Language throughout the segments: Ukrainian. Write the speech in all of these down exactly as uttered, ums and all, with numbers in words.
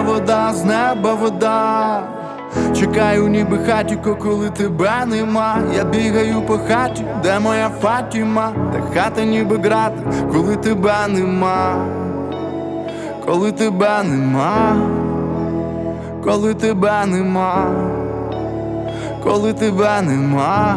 вода, з неба вода. Чекаю ніби хатіко, коли тебе нема. Я бігаю по хаті, де моя Фатіма. Та хата ніби грати, коли тебе нема. Коли тебе нема. Коли тебе нема. Коли тебе нема.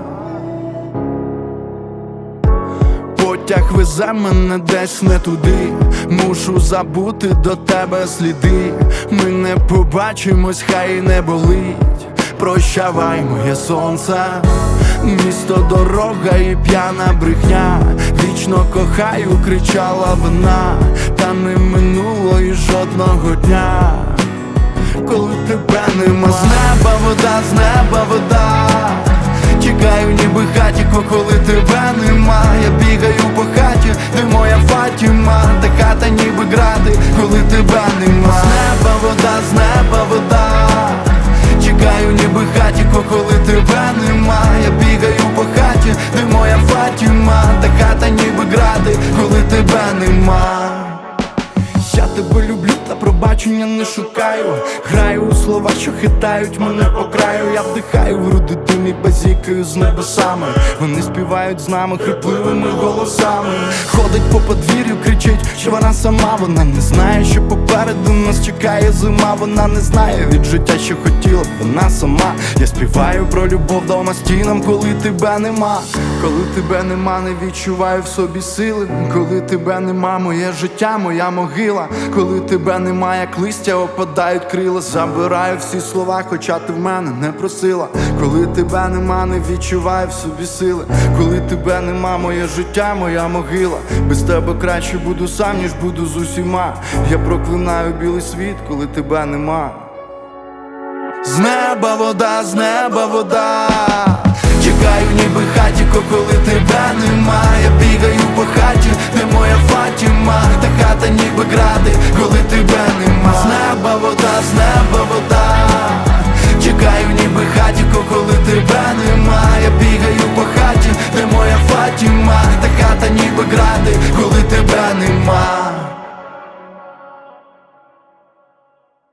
Потяг везе мене десь не туди. Мушу забути до тебе сліди. Ми не побачимось, хай і не болить. Прощавай, моє сонце. Місто, дорога і п'яна брехня. Вічно кохаю, кричала вона. Та не минуло і жодного дня, коли тебе нема. З неба вода, з неба вода. Чекаю ніби хатіко, коли тебе нема. Я бігаю по хаті, де моя Фатіма. Та хата ніби грати, коли тебе нема. З неба вода, з неба вода. Чекаю ніби хатіко, коли тебе нема. Я бігаю по хаті, де моя Фатіма. Та хата ніби грати, коли тебе нема. Я тебе люблю, та пробачення не шукаю. Граю у слова, що хитають мене по краю. Я вдихаю в груди дим і базікаю з небесами. Вони співають з нами хрипливими голосами. Ходить по подвір'ю, кричить, що вона сама. Вона не знає, що попереду нас чекає зима. Вона не знає від життя, що хотіла б вона сама. Я співаю про любов дома стінам, коли тебе нема. Коли тебе нема, не відчуваю в собі сили. Коли тебе нема, моє життя, моя могила. Коли тебе нема, як листя опадають крила. Забираю всі слова, хоча ти в мене не просила. Коли тебе нема, не відчуваю в собі сили. Коли тебе нема, моє життя, моя могила. Без тебе краще буду сам, ніж буду з усіма. Я проклинаю білий світ, коли тебе нема. З неба вода, з неба вода. Чекаю ніби хатіко, коли тебе нема.